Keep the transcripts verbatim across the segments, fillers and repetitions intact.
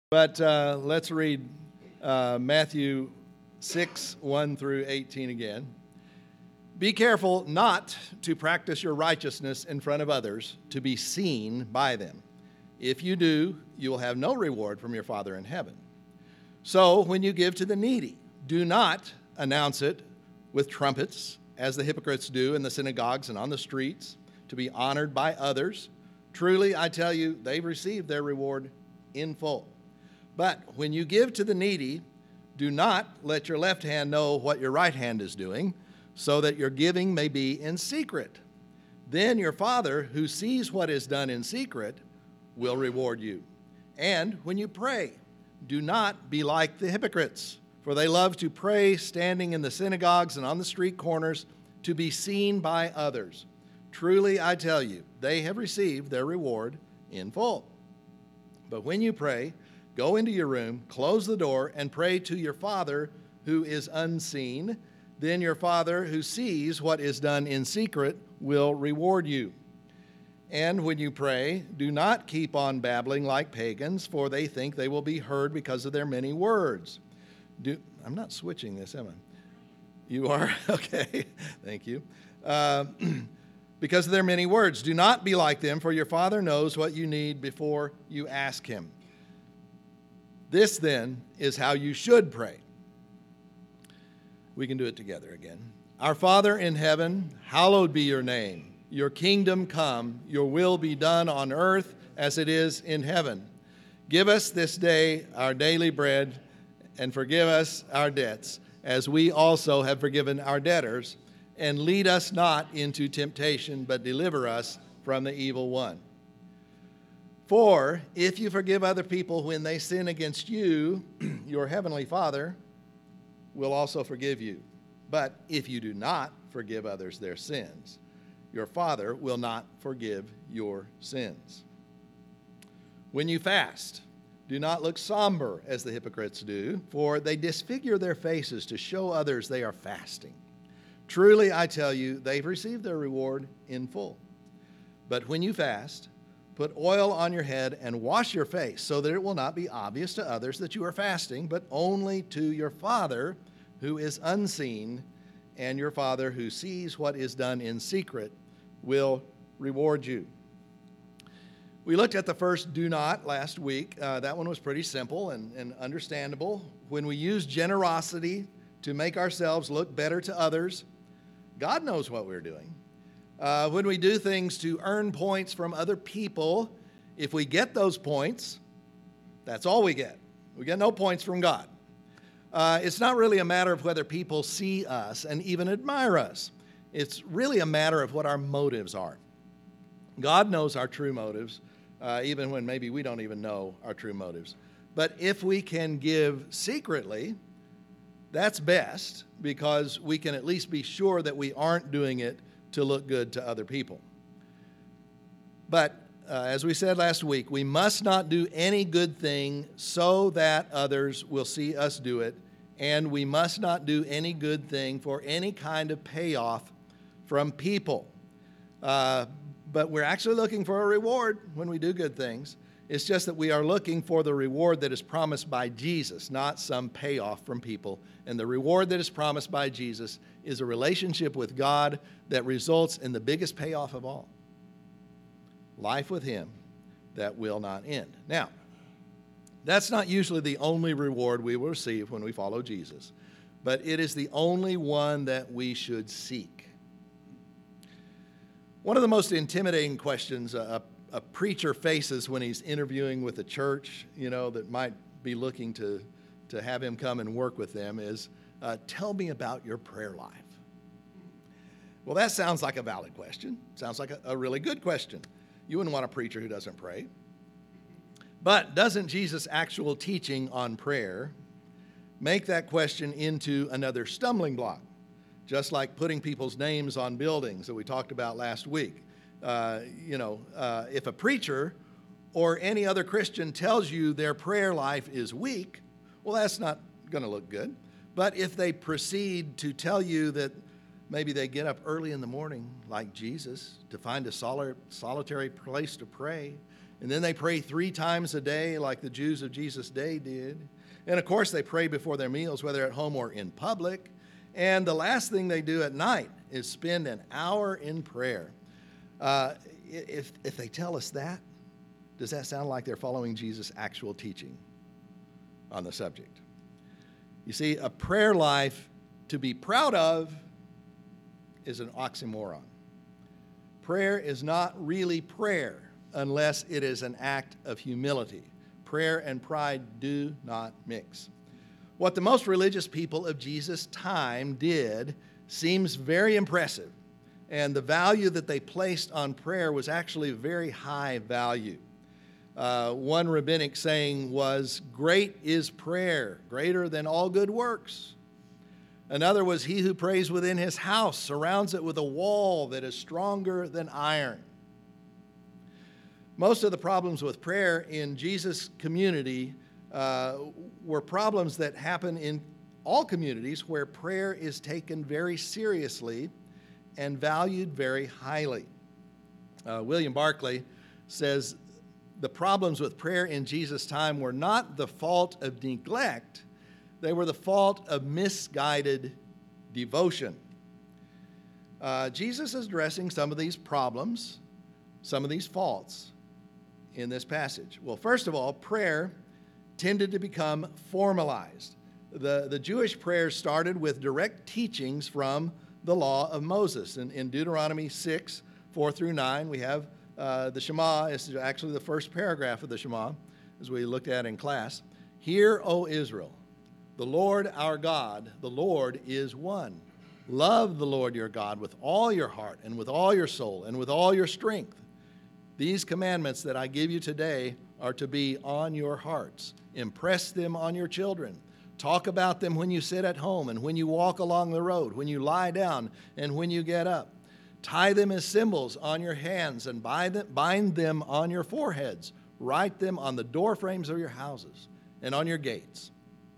But uh, let's read uh, Matthew six, one through eighteen again. Be careful not to practice your righteousness in front of others to be seen by them. If you do, you will have no reward from your Father in heaven. So when you give to the needy, do not announce it with trumpets, as the hypocrites do in the synagogues and on the streets, to be honored by others. Truly, I tell you, they've received their reward in full. But when you give to the needy, do not let your left hand know what your right hand is doing, so that your giving may be in secret. Then your Father, who sees what is done in secret, will reward you. And when you pray, do not be like the hypocrites, for they love to pray standing in the synagogues and on the street corners to be seen by others. Truly, I tell you, they have received their reward in full. But when you pray, go into your room, close the door, and pray to your Father who is unseen. Then your Father who sees what is done in secret will reward you. And when you pray, do not keep on babbling like pagans, for they think they will be heard because of their many words. Do, I'm not switching this, am I? You are? Okay, thank you. Uh, because of their many words. Do not be like them, for your Father knows what you need before you ask him. This, then, is how you should pray. We can do it together again. Our Father in heaven, hallowed be your name. Your kingdom come, your will be done on earth as it is in heaven. Give us this day our daily bread, and forgive us our debts, as we also have forgiven our debtors. And lead us not into temptation, but deliver us from the evil one. For if you forgive other people when they sin against you, your heavenly Father will also forgive you. But if you do not forgive others their sins, your Father will not forgive your sins. When you fast, do not look somber as the hypocrites do, for they disfigure their faces to show others they are fasting. Truly, I tell you, they've received their reward in full. But when you fast, put oil on your head and wash your face, so that it will not be obvious to others that you are fasting, but only to your Father who is unseen, and your Father who sees what is done in secret will reward you. We looked at the first do not last week. Uh, that one was pretty simple and, and understandable. When we use generosity to make ourselves look better to others, God knows what we're doing. Uh, when we do things to earn points from other people, if we get those points, that's all we get. We get no points from God. Uh, it's not really a matter of whether people see us and even admire us. It's really a matter of what our motives are. God knows our true motives, uh, even when maybe we don't even know our true motives. But if we can give secretly, that's best, because we can at least be sure that we aren't doing it to look good to other people. But uh, as we said last week, we must not do any good thing so that others will see us do it, and we must not do any good thing for any kind of payoff from people. Uh, but we're actually looking for a reward when we do good things. It's just that we are looking for the reward that is promised by Jesus, not some payoff from people. And the reward that is promised by Jesus is a relationship with God that results in the biggest payoff of all, life with him that will not end. Now, that's not usually the only reward we will receive when we follow Jesus, but it is the only one that we should seek. One of the most intimidating questions a, a preacher faces when he's interviewing with a church, you know, that might be looking to, to have him come and work with them is, uh, tell me about your prayer life. Well, that sounds like a valid question. Sounds like a, a really good question. You wouldn't want a preacher who doesn't pray. But doesn't Jesus' actual teaching on prayer make that question into another stumbling block? Just like putting people's names on buildings that we talked about last week. Uh, you know, uh, if a preacher or any other Christian tells you their prayer life is weak, well, that's not going to look good. But if they proceed to tell you that maybe they get up early in the morning, like Jesus, to find a soli- solitary place to pray, And then they pray three times a day like the Jews of Jesus' day did. And of course, they pray before their meals, whether at home or in public. And the last thing they do at night is spend an hour in prayer. Uh, if, if they tell us that, does that sound like they're following Jesus' actual teaching on the subject? You see, a prayer life to be proud of is an oxymoron. Prayer is not really prayer unless it is an act of humility. Prayer and pride do not mix. What the most religious people of Jesus' time did seems very impressive, and the value that they placed on prayer was actually very high value. Uh, one rabbinic saying was, "Great is prayer, greater than all good works." Another was, "He who prays within his house surrounds it with a wall that is stronger than iron." Most of the problems with prayer in Jesus' community uh, were problems that happen in all communities where prayer is taken very seriously and valued very highly. Uh, William Barclay says the problems with prayer in Jesus' time were not the fault of neglect, they were the fault of misguided devotion. Uh, Jesus is addressing some of these problems, some of these faults in this passage. Well, first of all, prayer tended to become formalized. The, the Jewish prayers started with direct teachings from the law of Moses. In, in Deuteronomy six, four through nine, we have uh, the Shema. It's actually the first paragraph of the Shema, as we looked at in class. "Hear, O Israel, the Lord our God, the Lord is one. Love the Lord your God with all your heart and with all your soul and with all your strength. These commandments that I give you today are to be on your hearts. Impress them on your children. Talk about them when you sit at home and when you walk along the road, when you lie down and when you get up. Tie them as symbols on your hands and bind them on your foreheads. Write them on the doorframes of your houses and on your gates."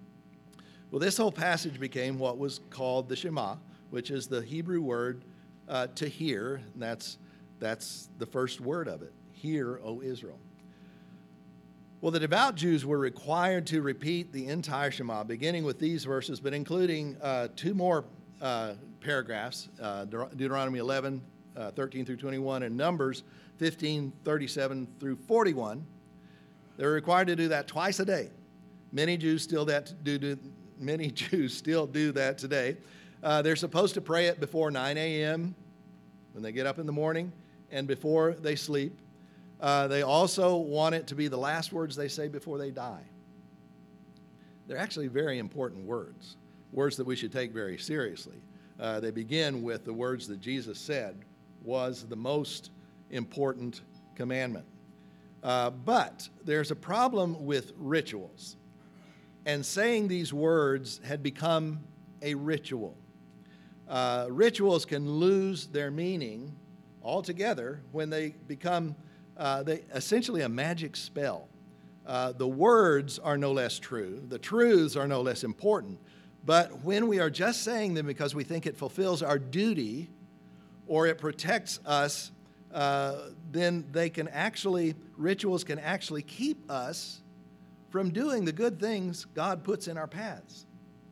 Well, this whole passage became what was called the Shema, which is the Hebrew word uh, to hear. And that's, that's the first word of it. Hear, O Israel. Well, the devout Jews were required to repeat the entire Shema, beginning with these verses, but including uh, two more uh, paragraphs, uh, Deuteronomy eleven, uh, thirteen through twenty-one, and Numbers fifteen, thirty-seven through forty-one. They were required to do that twice a day. Many Jews still that do, do many Jews still do that today. Uh, they're supposed to pray it before nine a.m. when they get up in the morning and before they sleep. Uh, they also want it to be the last words they say before they die. They're actually very important words, words that we should take very seriously. Uh, they begin with the words that Jesus said was the most important commandment. Uh, but there's a problem with rituals. And saying these words had become a ritual. Uh, rituals can lose their meaning altogether when they become uh, they, essentially a magic spell. Uh, the words are no less true. The truths are no less important. But when we are just saying them because we think it fulfills our duty or it protects us, uh, then they can actually, rituals can actually keep us from doing the good things God puts in our paths.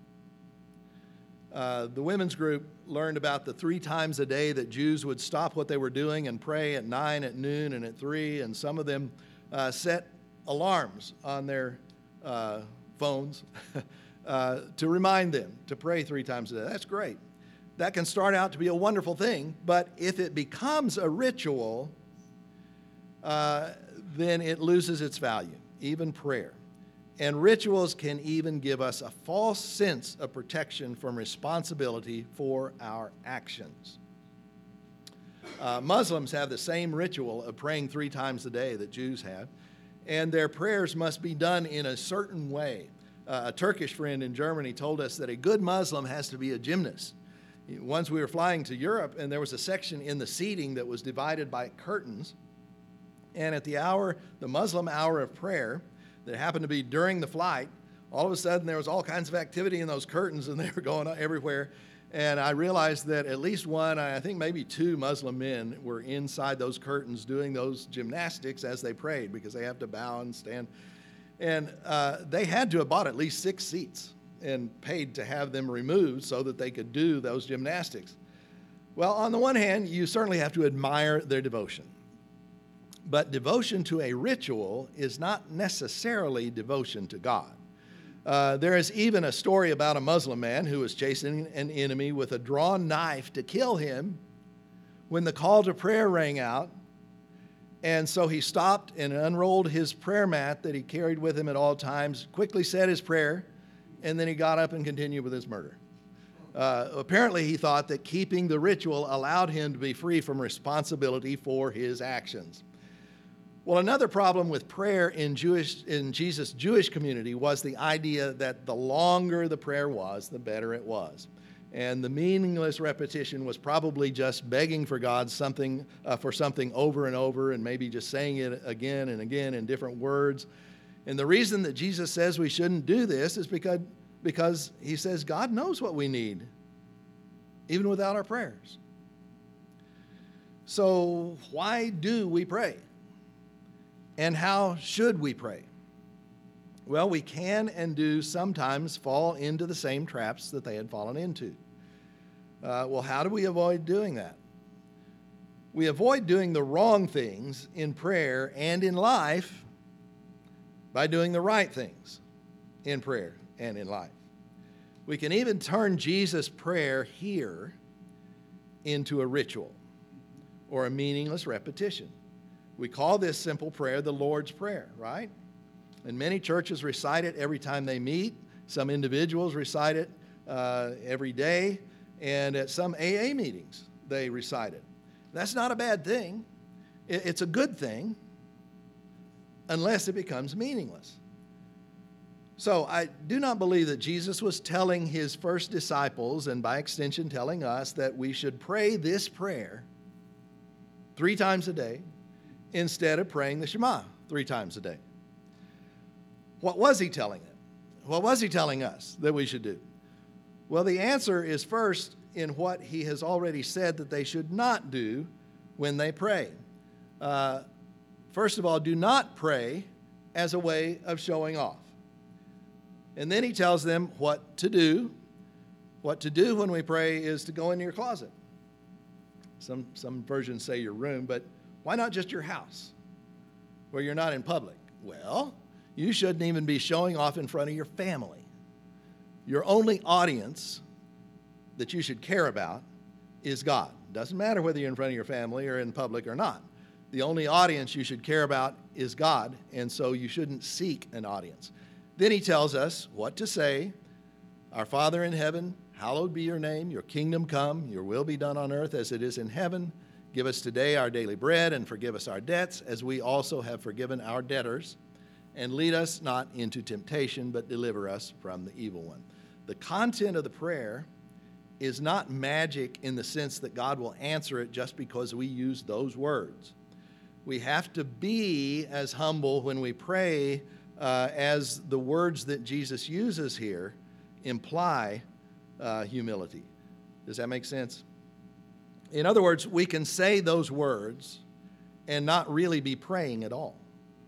Uh, the women's group learned about the three times a day that Jews would stop what they were doing and pray at nine, at noon, and at three, and some of them uh, set alarms on their uh, phones uh, to remind them to pray three times a day. That's great. That can start out to be a wonderful thing, but if it becomes a ritual, uh, then it loses its value, even prayer. And rituals can even give us a false sense of protection from responsibility for our actions. Uh, Muslims have the same ritual of praying three times a day that Jews have, and their prayers must be done in a certain way. Uh, a Turkish friend in Germany told us that a good Muslim has to be a gymnast. Once we were flying to Europe, and there was a section in the seating that was divided by curtains, and at the hour, the Muslim hour of prayer, that happened to be during the flight, all of a sudden there was all kinds of activity in those curtains and they were going everywhere. And I realized that at least one, I think maybe two Muslim men were inside those curtains doing those gymnastics as they prayed, because they have to bow and stand. And uh, they had to have bought at least six seats and paid to have them removed so that they could do those gymnastics. Well, on the one hand, you certainly have to admire their devotion. But devotion to a ritual is not necessarily devotion to God. Uh, there is even a story about a Muslim man who was chasing an enemy with a drawn knife to kill him when the call to prayer rang out. And so he stopped and unrolled his prayer mat that he carried with him at all times, quickly said his prayer, and then he got up and continued with his murder. Uh, apparently, he thought that keeping the ritual allowed him to be free from responsibility for his actions. Well, another problem with prayer in Jewish, in Jesus' Jewish community was the idea that the longer the prayer was, the better it was. And the meaningless repetition was probably just begging for God something, uh, for something over and over, and maybe just saying it again and again in different words. And the reason that Jesus says we shouldn't do this is because, because he says God knows what we need, even without our prayers. So why do we pray? And how should we pray? Well, we can and do sometimes fall into the same traps that they had fallen into. Uh, well, how do we avoid doing that? We avoid doing the wrong things in prayer and in life by doing the right things in prayer and in life. We can even turn Jesus' prayer here into a ritual or a meaningless repetition. We call this simple prayer the Lord's Prayer, right? And many churches recite it every time they meet. Some individuals recite it uh, every day. And at some A A meetings, they recite it. That's not a bad thing. It's a good thing, unless it becomes meaningless. So I do not believe that Jesus was telling his first disciples, and by extension telling us, that we should pray this prayer three times a day instead of praying the Shema three times a day. What was he telling them? What was he telling us that we should do? Well, the answer is first in what he has already said that they should not do when they pray. Uh, first of all, do not pray as a way of showing off. And then he tells them what to do. What to do when we pray is to go into your closet. Some, some versions say your room, but why not just your house where you're not in public? Well, you shouldn't even be showing off in front of your family. Your only audience that you should care about is God. Doesn't matter whether you're in front of your family or in public or not. The only audience you should care about is God, and so you shouldn't seek an audience. Then he tells us what to say. Our Father in heaven, hallowed be your name. Your kingdom come. Your will be done on earth as it is in heaven. Give us today our daily bread, and forgive us our debts as we also have forgiven our debtors. And lead us not into temptation, but deliver us from the evil one. The content of the prayer is not magic in the sense that God will answer it just because we use those words. We have to be as humble when we pray uh, as the words that Jesus uses here imply uh, humility. Does that make sense? In other words, we can say those words and not really be praying at all.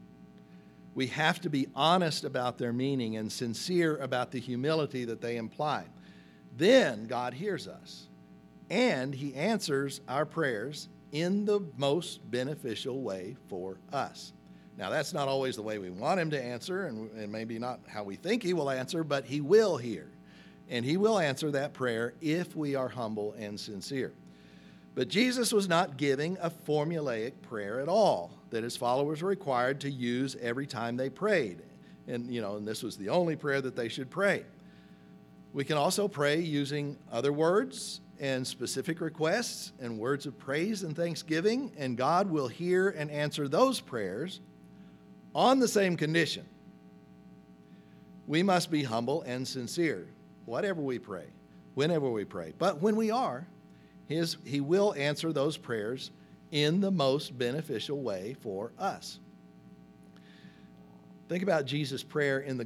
We have to be honest about their meaning and sincere about the humility that they imply. Then God hears us, and he answers our prayers in the most beneficial way for us. Now, that's not always the way we want him to answer, and, and maybe not how we think he will answer, but he will hear. And he will answer that prayer if we are humble and sincere. But Jesus was not giving a formulaic prayer at all that his followers were required to use every time they prayed. And, you know, and this was the only prayer that they should pray. We can also pray using other words and specific requests and words of praise and thanksgiving, and God will hear and answer those prayers on the same condition. We must be humble and sincere, whatever we pray, whenever we pray. But when we are, His, he will answer those prayers in the most beneficial way for us. Think about Jesus' prayer in the Garden of Gethsemane and Jesus' prayer in John chapter seventeen.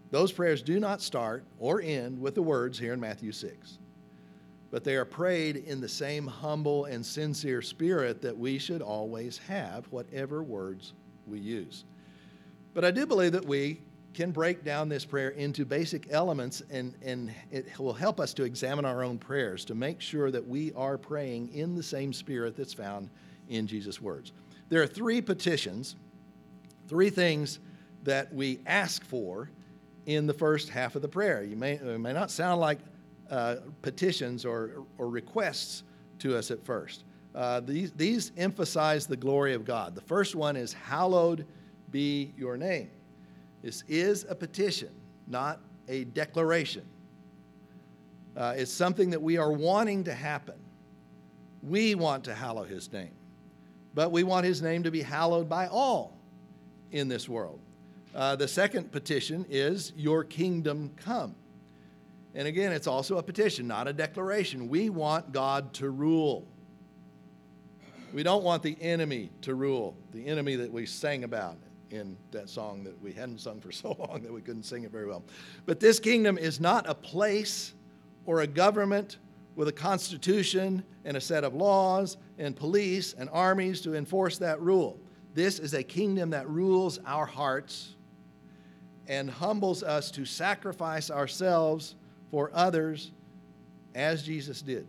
Those prayers do not start or end with the words here in Matthew six, but they are prayed in the same humble and sincere spirit that we should always have, whatever words we use. But I do believe that we can break down this prayer into basic elements, and, and it will help us to examine our own prayers to make sure that we are praying in the same spirit that's found in Jesus' words. There are three petitions, three things that we ask for in the first half of the prayer. You may, it may not sound like uh, petitions or, or requests to us at first. Uh, these, these emphasize the glory of God. The first one is, hallowed be your name. This is a petition, not a declaration. Uh, it's something that we are wanting to happen. We want to hallow his name, but we want his name to be hallowed by all in this world. Uh, the second petition is, your kingdom come. And again, it's also a petition, not a declaration. We want God to rule. We don't want the enemy to rule, the enemy that we sang about in that song that we hadn't sung for so long that we couldn't sing it very well. But this kingdom is not a place or a government with a constitution and a set of laws and police and armies to enforce that rule. This is a kingdom that rules our hearts and humbles us to sacrifice ourselves for others as Jesus did.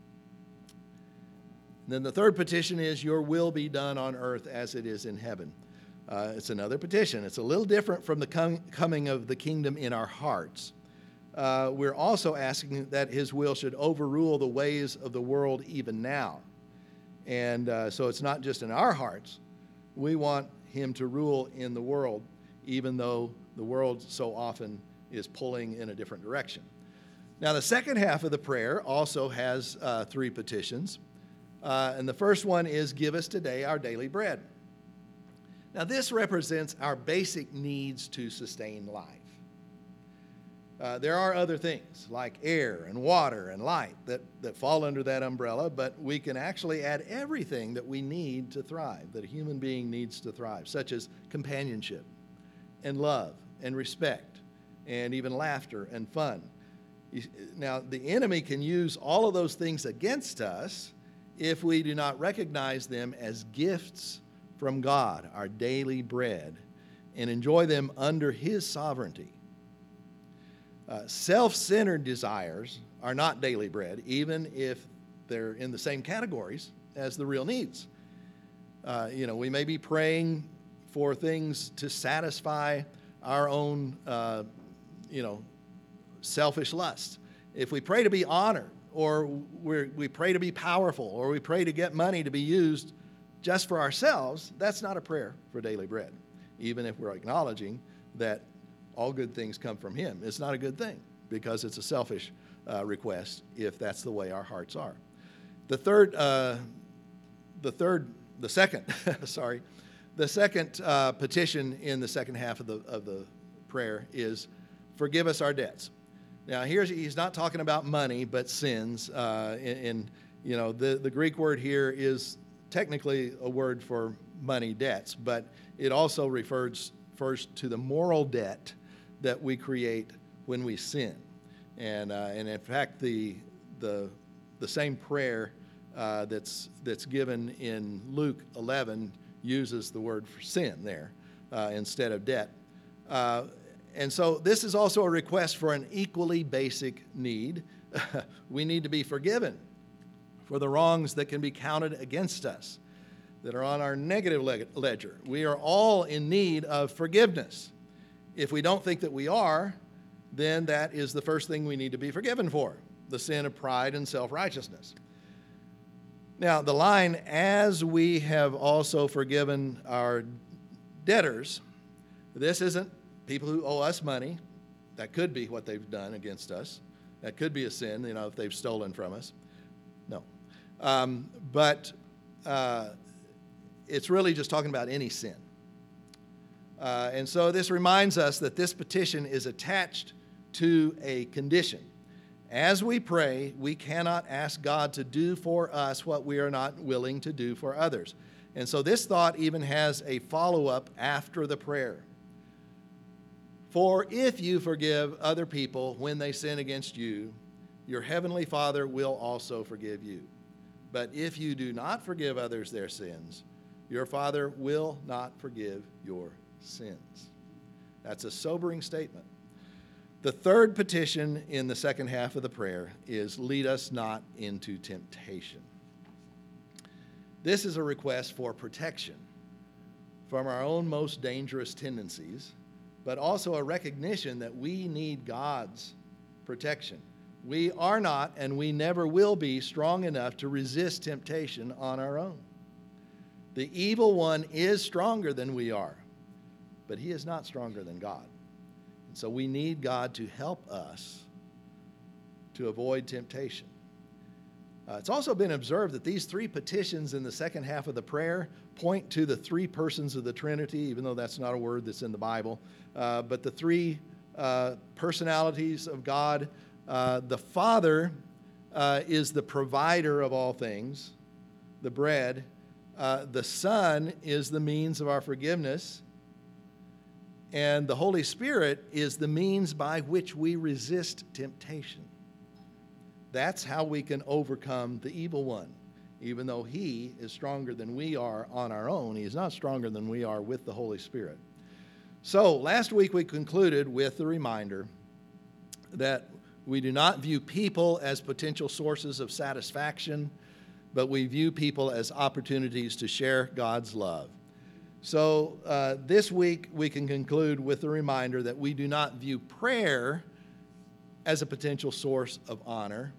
And then the third petition is, your will be done on earth as it is in heaven. Uh, it's another petition. It's a little different from the com- coming of the kingdom in our hearts. Uh, we're also asking that his will should overrule the ways of the world even now. And uh, so it's not just in our hearts. We want him to rule in the world, even though the world so often is pulling in a different direction. Now, the second half of the prayer also has uh, three petitions. Uh, and the first one is, give us today our daily bread. Now, this represents our basic needs to sustain life. Uh, there are other things like air and water and light that, that fall under that umbrella, but we can actually add everything that we need to thrive, that a human being needs to thrive, such as companionship and love and respect and even laughter and fun. Now, the enemy can use all of those things against us if we do not recognize them as gifts from God, our daily bread, and enjoy them under his sovereignty. Uh, self-centered desires are not daily bread, even if they're in the same categories as the real needs. Uh, you know, we may be praying for things to satisfy our own, uh, you know, selfish lusts. If we pray to be honored, or we're, we pray to be powerful, or we pray to get money to be used just for ourselves, that's not a prayer for daily bread, even if we're acknowledging that all good things come from him. It's not a good thing because it's a selfish uh, request if that's the way our hearts are. The third, uh, the third, the second, sorry, the second uh, petition in the second half of the of the prayer is, forgive us our debts. Now, here's he's not talking about money, but sins. Uh, in, in you know, the the Greek word here is technically a word for money debts, but it also refers first to the moral debt that we create when we sin. And uh, and in fact, the the the same prayer uh, that's that's given in Luke eleven uses the word for sin there uh, instead of debt. Uh, and so this is also a request for an equally basic need. We need to be forgiven for the wrongs that can be counted against us, that are on our negative ledger. We are all in need of forgiveness. If we don't think that we are, then that is the first thing we need to be forgiven for, the sin of pride and self-righteousness. Now, the line, as we have also forgiven our debtors, this isn't people who owe us money. That could be what they've done against us. That could be a sin, you know, if they've stolen from us. No. Um, but uh, it's really just talking about any sin. Uh, and so this reminds us that this petition is attached to a condition. As we pray, we cannot ask God to do for us what we are not willing to do for others. And so this thought even has a follow-up after the prayer. For if you forgive other people when they sin against you, your heavenly Father will also forgive you. But if you do not forgive others their sins, your Father will not forgive your sins. That's a sobering statement. The third petition in the second half of the prayer is, lead us not into temptation. This is a request for protection from our own most dangerous tendencies, but also a recognition that we need God's protection. We are not, and we never will be, strong enough to resist temptation on our own. The evil one is stronger than we are, but he is not stronger than God. And so we need God to help us to avoid temptation. Uh, it's also been observed that these three petitions in the second half of the prayer point to the three persons of the Trinity, even though that's not a word that's in the Bible. Uh, but the three uh, personalities of God. Uh, the Father uh, is the provider of all things, the bread. Uh, the Son is the means of our forgiveness. And the Holy Spirit is the means by which we resist temptation. That's how we can overcome the evil one. Even though he is stronger than we are on our own, he is not stronger than we are with the Holy Spirit. So last week we concluded with the reminder that we do not view people as potential sources of satisfaction, but we view people as opportunities to share God's love. So uh, this week we can conclude with the reminder that we do not view prayer as a potential source of honor.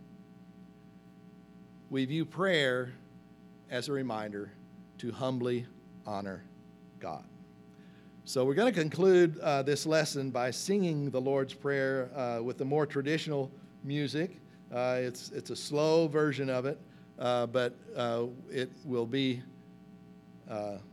We view prayer as a reminder to humbly honor God. So we're going to conclude uh, this lesson by singing the Lord's Prayer uh, with the more traditional music. Uh, it's, it's a slow version of it, uh, but uh, it will be uh,